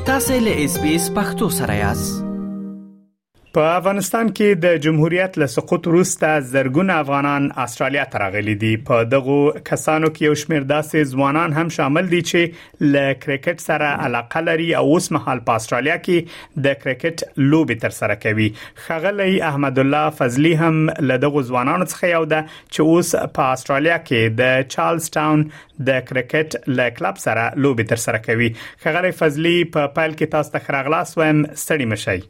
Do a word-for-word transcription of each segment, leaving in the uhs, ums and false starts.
تاسو له اس بي اس پختو سره یاست. په افغانستان کې د جمهوریت له سقوط وروسته زرګونه افغانان استرالیا ته راغلي دي. په دغه کسانو کې یو شمېر داسې ځوانان هم شامل دي چې له کرکټ سره علاقه لري او اوس مهال په استرالیا کې د کرکټ لوبې تر سره کوي. ښاغلی احمد الله فضلی هم له دغه ځوانانو څخه یو ده چې اوس په استرالیا کې د چارلز ټاون د کرکټ له کلب سره لوبې تر سره کوي. ښاغلی فضلی په پیل کې تاسو ته خراغلاس وایم، ستړي مشئ.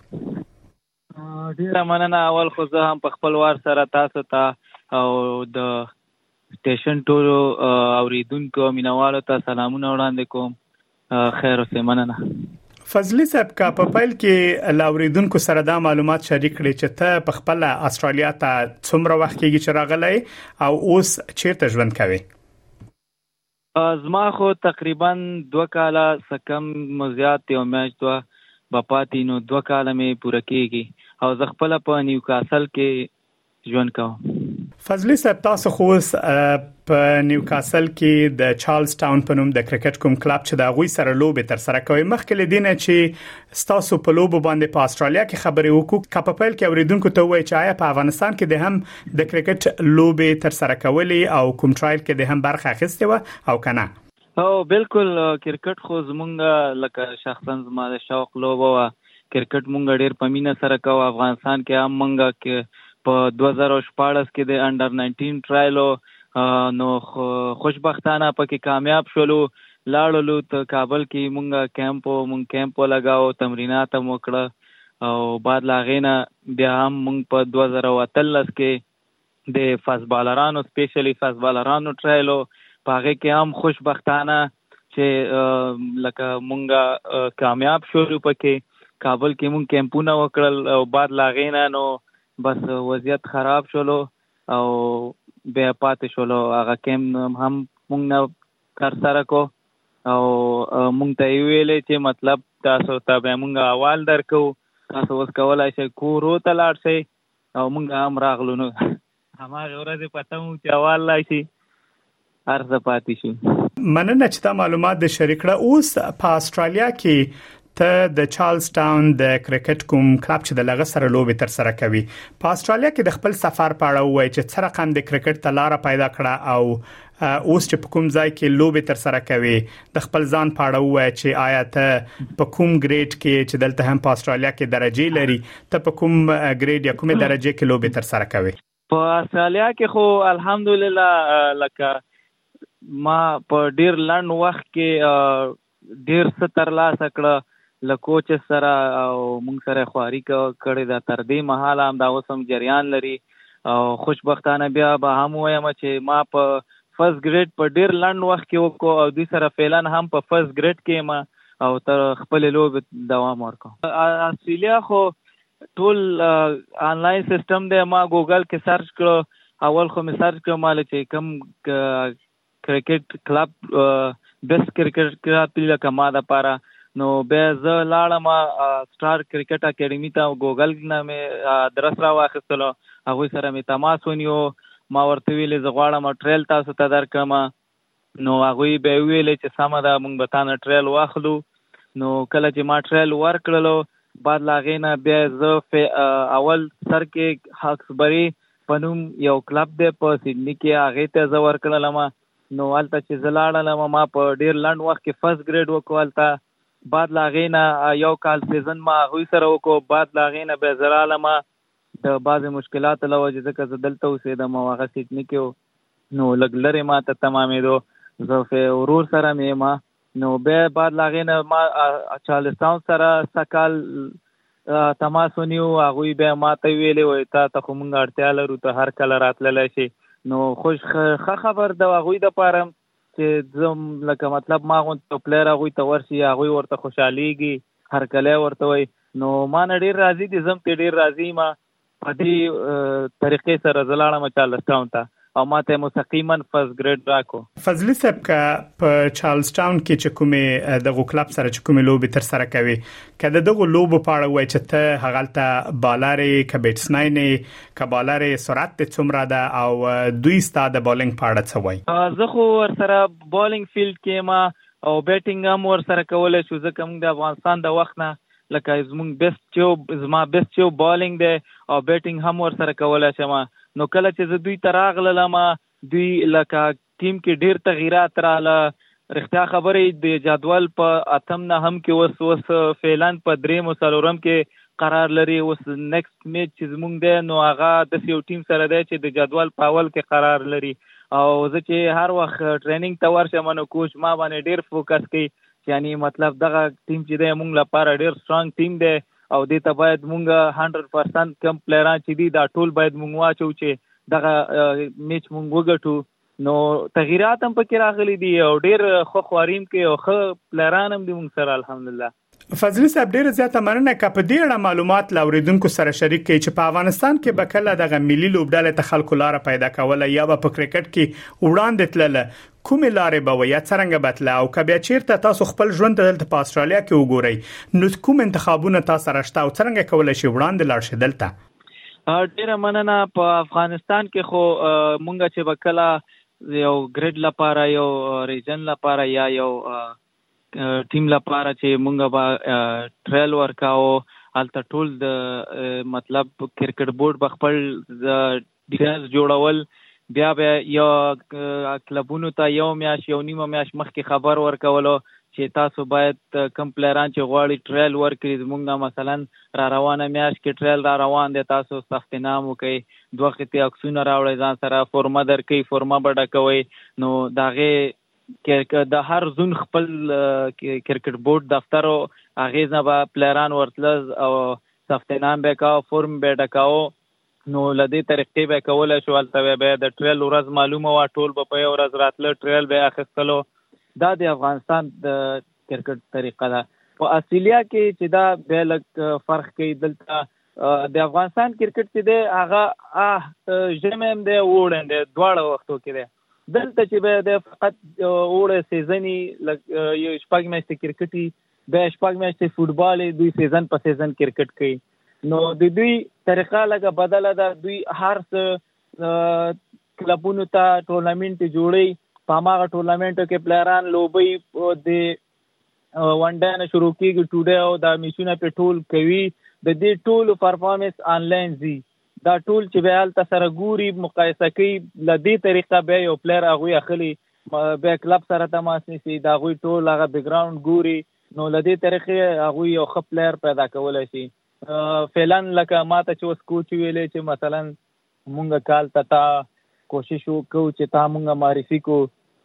ډیره مننه. اول خو زه هم په خپل وار سره تاسو ته او د سټیشن ټولو اوریدونکو مینوالو ته سلامونه وړاندې کوم. خیر اوسه. مننه. فضلی صاحب، کا په پیل کې لاوریدونکو سره دا معلومات شریک کړي چې ته په خپل استرالیا ته څومره وخت کېږي چې راغلی او اوس چیرته ژوند کوي؟ زما خو تقریبا دوه کاله سکم مزیات یو میاشت دوه بپاتې نو دوه کاله مې پوره کېږي او زه خپل په نیوکاسل کې ژوند کوم. فضلی صاحب، تاسو خو په نیوکاسل کې د چارلز ټاون په نوم د کرکټ کوم کلب چې د غوي سره لوبې تر سره کوي. مخکې لدینه چې تاسو په لوبو باندې په استرالیا کې خبرې وکړو، کاپپل کې اوریدونکو ته وایي چې آیا په افغانستان کې د هم د کرکټ لوبې تر سره کولې او کوم ټرایل کې د هم برخه اخیستې و او کنه؟ او بالکل. کرکټ خو زمونږ لکه شخصا زما د شوق لوبه و. کرکټ مونږ ډېر په مینه سره کوو. افغانستان کې هم مونږ کې په دوه زره شپاړس کې د انډر ناینټین ټرایلو نو خوشبختانه پکې کامیاب شولو. لاړلو ته کابل کې مونږ کیمپ مونږ کیمپ لګاو، تمرینات هم وکړه او بعد لاغینا بیا هم مونږ په دوه زره اتلس کې د فاست بالرانو سپیشلی فاست بالرانو ټرایلو پاغه کې هم خوشبختانه چې لکه مونږه کامیاب شولو. پکې کابل کې مونږ کیمپونه وکړل او بعد لاغینا نو بس وضعیت خراب شولو او بیا پاتې شولو. هغه کیمپ هم مونږ نه کار سره کو او مونږ ته ویلې چې مطلب تاسو ته به مونږ احوال درکو، تاسو اوس کولای شئ کورو ته لاړ شئ او مونږ هم راغلو. نو هماغه ورځ پته مو چې احوال لای شي ارزه پاتې شو. مننه چې دا معلومات د شریکړه. اوس په استرالیا کې ته د چارلز ټاون د کرکټ کوم کلب چې د لغه سره لوبې تر سره کوي، په استرالیا کې د خپل سفر په اړه وایي چې څه رقم د کرکټ ته لار پیدا کړه او اوس چې په کوم ځای کې لوبې تر سره کوي د خپل ځان په اړه وایي چې آیا ته په کوم ګریډ کې چې دلته هم په استرالیا کې درجه لري، ته په کوم ګریډ یا کومه درجه کې لوبې تر سره کوي؟ په استرالیا کې خو الحمدلله لکه ما په ډیر لنډ وخت کې ډیر ستر لاس کړه له کوچ سره او مونږ سره خواري کړې ده. تر دې مهاله هم دا اوسم جریان لري او خوشبختانه بیا به هم وایم چې ما په فرست ګریډ په ډیر لنډ وخت کې وکړو او دوی سره فعلا هم په فرست ګریډ کې ما او تر خپل لوبې دوام ورکوم. استرالیا خو ټول آنلاین سیستم دی. ما ګوګل کې سرچ کړو، اول خو مې سرچ کړو مال چې کوم کرکټ کلب بیسټ کرکټ کلب لکه ما د پاره نو بیا زه لاړم سٹار کرکټ اکیډمي ته. ګوګل نه مې ادرس را واخیستلو، هغوی سره مې تماس ونیو. ما ورته ویلې زه غواړم ټریل تاسو ته درکړم. نو هغوی به ویلې چې سمه ده موږ به تانه ټریل واخلو. نو کله چې ما ټریل ورکړلو بعد لاغې نه بیا زه اول سر کې هاکسبري په نوم یو کلب دی په سیډني کې، هغې ته زه ورکړلم. نو هلته چې زه لاړلم ما په ډېر لنډ وخت کې فرست ګریډ وکړو. هلته بعد لاغینا یو کال سیزن ما هغوی سره وکړو. بعد لاغینا بیا زه رالم د بعضې مشکلات له وجې ځکه زه دلته اوسېدم او هغه سیډني کې نو لږ لرې ما ته تمامېدو. زه ورور سره مې یم. نو بیا بعد لاغینا ما چارلز ټاون سره سکال تماس ونیو. هغوی بیا ما ته ویلې وایي تا ته خو مونږ اړتیا لرو ته هر کله راتللی شي. نو خوش ښه خبر د هغوی دپاره چې زم لکه مطلب ما غونډه پلیر هغوی ته ورشي، هغوی ورته خوشحالېږي، هر کله ورته وایي. نو ما نه ډېر راضي دي، زم ته ډېر راضي یم. په دې طریقې سره زه لاړم چارلز ټاون ته او ما ته مستقیما فرست ګریډ راکو. فضلی صاحب، که په چارلز ټاون کې چې کومې دغه کلب سره چې کومې لوبې تر سره کوي، که د دغه لوبو په اړه وایي چې ته هغلته بالرې که بیټسمین که بالرې سرعت دې څومره ده او دوی ستا د بالینګ په اړه څه وایي؟ زه خو ورسره بالینګ فیلډ کې ما او بیټینګ هم ور سره کولای شو ځکه موږ د افغانستان د وخت نه لکه زموږ بیسټ چې زما بیسټ چې بالینګ دی او بیټینګ هم ور سره کولای شم. نو کله چې زه دوی ته راغلم دوی لکه ټیم کې ډیر تغییرات رااله. رښتیا خبرې د جدول په اتم نه هم کې اوس اوس فعلا په درېم او څلورم کې قرار لري. اوس نیکسټ میچ چې زموږ دی نو هغه د یو ټیم سره دی چې د جدول په اول کې قرار لري. او زه چې هر وخت ټریننګ ته ورشم نو کوچ ما باندې ډیر فوکس کوي، یعنی مطلب دغه ټیم چې دی موږ لپاره ډیر سترونګ ټیم دی او دې ته باید موږ هنډرډ پرسنټ کم پلیران چې دي دا ټول باید موږ واچو چې دغه میچ موږ وګټو. نو تغییرات هم پکې راغلي دي او ډیر خو خواریم کې او ښه پلیران هم دي موږ سره الحمدلله. فضلي صاحب ډیره زیاته مننه که په دې اړه معلومات لاوریدونکو سره شریک کړي چې په افغانستان کې به کله دغه ملي لوبډلې ته خلکو لار پیدا کوله یا په کرکټ کې وړاندې تلله کومې لارې به وي یا څنګه بتله او که بیا چیرته تاسو خپل ژوند دلته په استرالیا کې وګورئ نو کوم انتخابونه تاسو راشته او څنګه کولای شئ وړاندې لاړ شئ دلته؟ ډیره مننه. په افغانستان کې خو مونږ چې وکړه یو ګریډ لپاره یو ریجن لپاره یا یو ټیم لپاره چې مونږ به ټریل ورکاو هلته ټول د مطلب کرکټ بورډ به خپل ډیټیلز جوړول، بیا به یو کلبونو ته یو میاش یو نیمه میاش مخکې خبر ورکولو چې تاسو باید کم پلیران چې غواړي ټریل ورکړي. زمونږ مثلا را روانه میاش کې ټریل را روان دی، تاسو ثبت نام وکړئ، دوه خطي عکسونه راوړئ ځان سره، فورمه درکړئ، فورمه به ډکوئ. نو د هغې د هر زون خپل کرکټ بورډ دفتر او هغې نه به پلیران ورتلل او ثبت نام به کاوه، فورم به ډکاوه. نو له دې طریقې به کولی شو هلته به د ټریل ورځ معلومه وه، ټول به په یو ورځ راتله ټریل به اخیستلو. دا د افغانستان د کرکټ طریقه ده. په استرالیا کې چې دا بیا لږ فرق کوي، دلته د افغانستان کرکټ چې دی هغه ژمی هم دی اوړی هم دی، دواړه وختو کې دی. دلته چې به دی فقط اوړی سیزن یو شپږ میاشتې کرکټ وي، بیا شپږ میاشتې فوټبال وي، دوی سیزن په سیزن کرکټ کوي. نو د دوی طریقه لږه بدله ده. دوی هر څه کلبونو ته ټورنمنټ جوړوي، په هماغه ټورنمنټو کې پلیران لوبي، د ون ډے نه شروع کېږي ټو ډے او دا میچونه پې ټول کوي. د دې ټولو پرفارمنس آنلاین ځي، دا ټول چې بیا هلته سره ګوري مقایسه کوي. له دې طریقه بیا یو پلیر هغوی اخلي، بیا کلب سره تماس نیسي، د هغوی ټول هغه بیکګراونډ ګوري. نو له دې طریقې هغوی یو ښه پلیر پیدا کولی شي. فعلا لکه ما ته چې اوس کوچ ویلی چې مثلا مونږ کال ته تا کوشش وکړو چې تا مونږ معرفي کو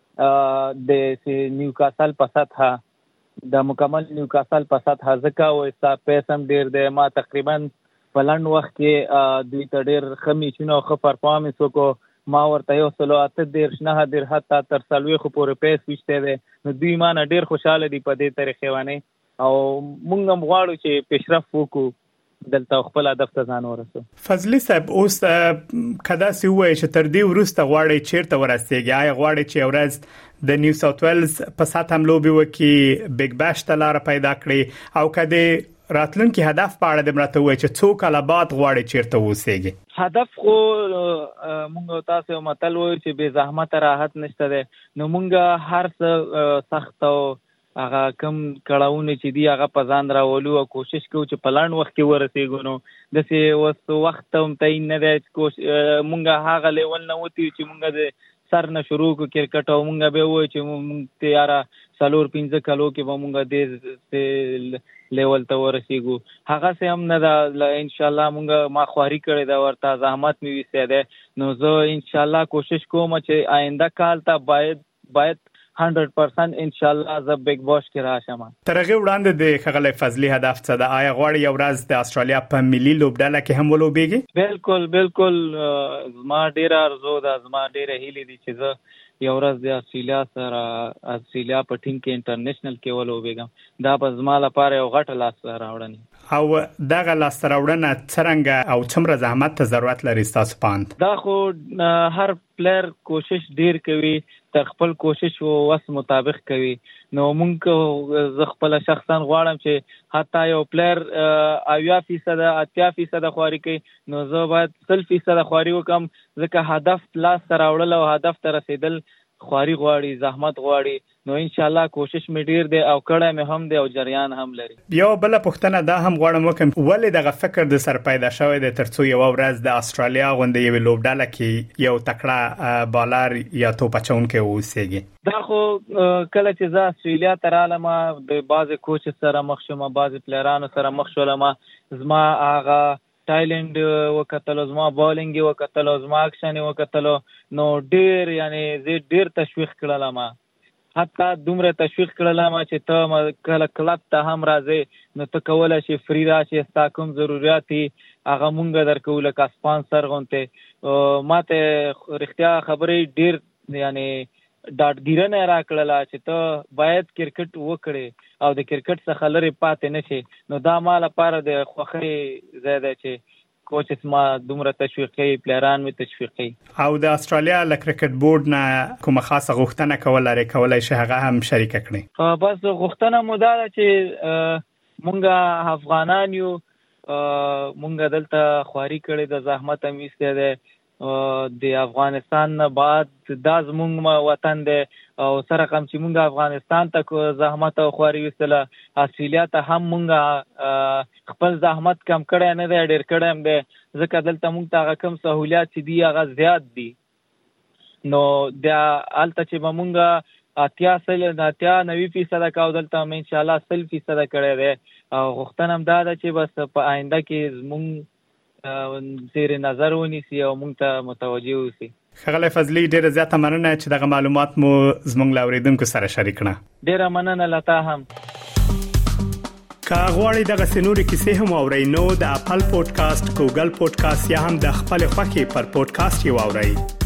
د نیوکاسل په سطحه، د مکمل نیوکاسل په سطحه، ځکه و ستا پیس هم ډېر دی. ما تقریبا په لنډ وخت کې دوی ته ډېر ښه میچونه او ښه پرفارمنس وکړو. ما ورته یو سلو اته دېرش نهه دېرش حتی تر څلوېښتو پورې پیس ویشتی دی. نو دوی ما نه ډېر خوشحاله دي په دې طریقې باندې او مونږ هم غواړو چې پیشرفت وکړو دلته خپل هدف ته ځان ورسو. فضلي صاحب اوس کدا سی وای چې تر دې وروسته غواړي چیرته ورسېږي؟ آیا غواړي چې ورځ د نیو ساوث ویلز په سات هم لوبي وکي، بیگ باش ته لار پیدا کړي، او کده راتلونکي هدف په اړه د مرته وای چې څو کاله بعد غواړي چیرته وسېږي؟ هدف خو مونږ تاسو متل وای چې به زحمت راحت نشته ده. نو مونږ هر څه سخت او هغه کم کړهونه چې دی هغه په ځان راولو او کوشش کوو چې په لنډ وخت کې ورسېږو. نو داسې اوس وخت هم تعین نه دی چې مونږ هغه لیول نه وتیو چې مونږ د سر نه شروع کړو کرکټ او مونږ به وایو چې مونږ تیاره څلور پنځه کالو کې به مونږ دې لیول ته ورسېږو. هغسې هم نه ده. انشاءالله مونږ ما خواري کړې ده، ورته زحمت مې ویستی دی. نو زه انشاءالله کوشش کوم چې آینده کال ته باید باید هنډرډ پرسنټ انشاءالله زه بیگ باش کې راشم. تر هغې وړاندې د ښاغلي فضلي هدف څه ده؟ آیا غواړي یو ورځ د استرالیا په ملي لوبډله کې هم ولوبېږي؟ بالکل بالکل زما ډېره ارزو ده، زما ډېره هیلې دي چې زه یو ورځ د استرالیا سره استرالیا په ټیم کې انټرنیشنل کې ولوبېږم. دا به زما لپاره یو غټه لاسته راوړنه. او دغه لاسته راوړنه څرنګه او څومره زحمت ته ضرورت لري ستاسو په اند؟ دا خو هر پلیر کوشش ډیر کوي، تر خپل کوشش او وس مطابق کوي. نو مونږ زه خپل شخصا غواړم چې حتی یو پلیر اویا فیصد اتیا فیصد خواري کوي، نو زه باید سل فیصد خواري وکم، ځکه هدف لاس ته راوړل او هدف ته رسیدل خواري غواړي، زحمت غواړي. نو ان شاء الله کوشش مې ډیر دی او کړه مې هم دی او جریان هم لري. یو بل پوښتنه دا هم غواړم وکم، ولې دغه فکر د سر پیدا شوی د ترڅو یو ورځ د استرالیا غونډې یو لوبډاله کې یو تکړه بالر یا توپچونکې وسیږي؟ دا خو کله چې زه استرالیا ته رالم د بعض کوچ سره مخ شوم، بعض پلیرانو سره مخ شولم، زما هغه ټایلند وکتل، زما بالینګ وکتل، زما اکشن وکتل، نو ډیر یعنی زه ډیر تشویق کړلم، حتی دومره تشویق کړلم چې ته کله کلب ته هم راځې نو ته کولای شي فری راشي، ستا کوم ضرورت هغه مونږ درکو لکه سپانسر غونته. ماته رښتیا خبرې ډیر یعنی ډاډګیرنه راکړله چې ته باید کرکټ وکړې او د کرکټ څخه لرې پاتې نشي. نو دا ما لپاره د خوښۍ ځای دی چې کوچز ما دومره تشویقي، پلیران می تشویقي. او د استرالیا ل کرکټ بورډ نه کومه خاصه غوښتنه کول لري کولای شي هغه هم شریک کړي؟ بس غوښتنه مو دا ده چې مونږه افغانان یو، مونږ دلته خواري کړې د زحمت هم ایسته ده، د افغانستان نه بعد دا زمونږ وطن دی او سره کوم چې مونږ افغانستان ته زحمت او خواري وستله، استرالیا ته هم مونږ خپل زحمت کم کړی نه دی، ډیر کړی هم دی، ځکه دلته مونږ ته هغه کم سہولیات چې دي هغه زیات دي. نو دا هلته چې به مونږ اتیا سل اتیا نوي فیصده کاو، دلته هم انشاءالله سل فیصده کړی دی. او غوښتنه هم دا ده چې بس په آینده کې زمونږ زیر نظر ونیسي او مونږ ته متوجه اوسي. ښاغلی فضلي، ډیره زیاته مننه چې دغه معلومات مو زموږ له اوریدونکو سره شریک کړه. ډیره مننه لتا هم. که غواړئ دغه نورې کیسې هم واورئ نو د اپل پودکاسټ، ګوګل پودکاسټ یا هم د خپل خوښې پر پودکاسټ یې واورئ.